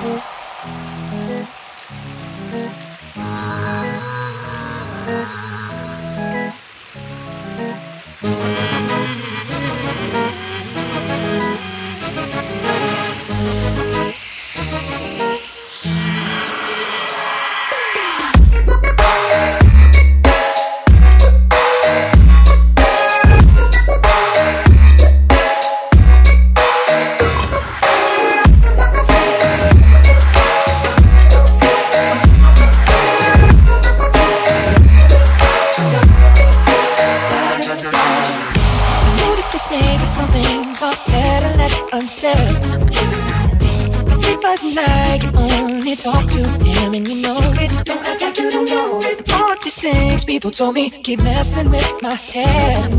It wasn't like you only talk to him and you know it. Don't act like you don't know it. All these things people told me keep messing with my head.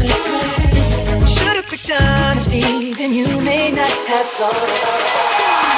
Should've picked honesty, then you may not have thought.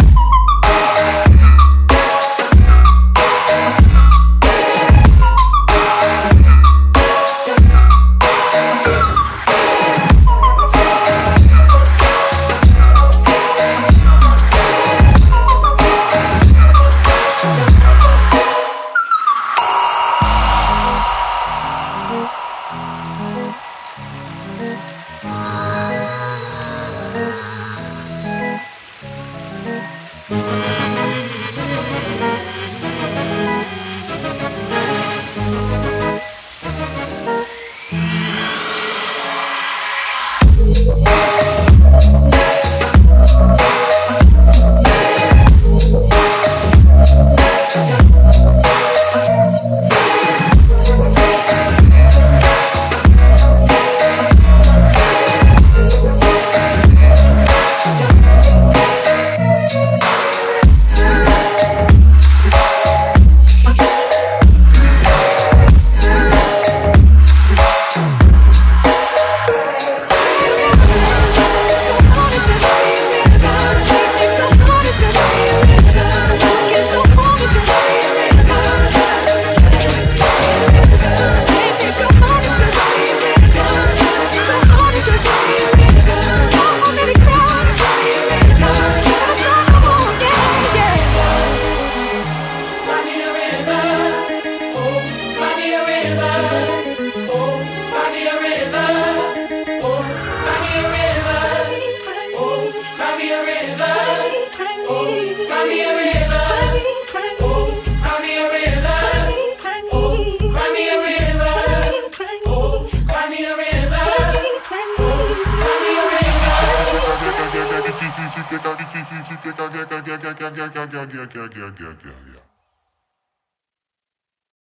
Yeah.